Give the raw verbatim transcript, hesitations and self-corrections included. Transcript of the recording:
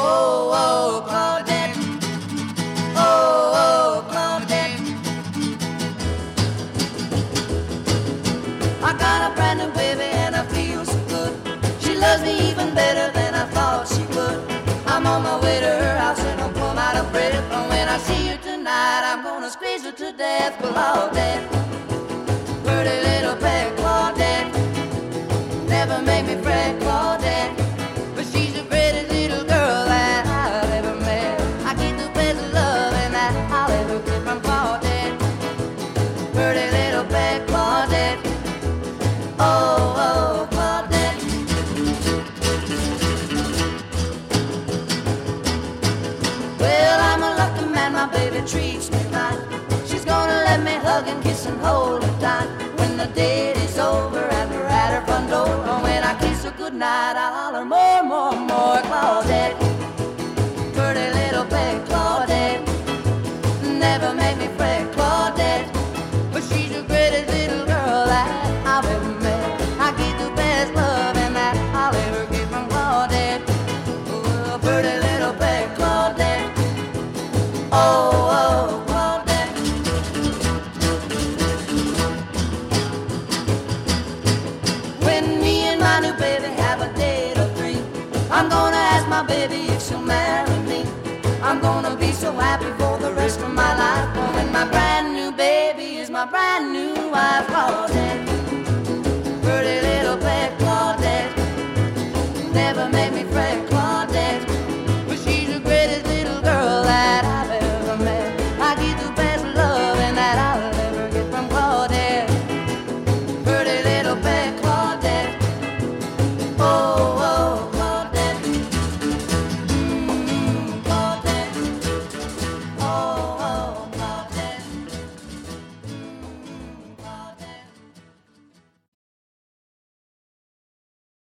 Oh, oh, Claudette. Oh, oh, Claudette. I got a brand new baby and I feel so good. She loves me even better than I thought she would. I'm on my way to her house and I'm plumb out of breath. And when I see her tonight, I'm gonna squeeze her to death. Claudette, pretty little pet Claudette, never make me fret Claudette, but she's the greatest little girl that I've ever met. I get the best loving that I'll ever get from Claudette, pretty little pet Claudette. Oh, oh, Claudette. Well, I'm a lucky man, my baby treats me right. She's gonna let me hug and kiss and hold her tight. When the date is over and we're at her front door, and when I kiss her goodnight, I'll holler more, more, more. Claudette, pretty little pet Claudette, never make me fret Claudette, but she's the greatest little girl that I've ever met. I get the best loving that I'll ever get from Claudette. Oh, pretty little pet Claudette. Oh, oh, Claudette. When me and my new baby have a date or three, I'm gonna ask my baby if she'll marry me. I'm gonna be so happy for the rest of my life. Oh, when my brand new baby is my brand new wife. Claudette, pretty little pet Claudette, never made me fret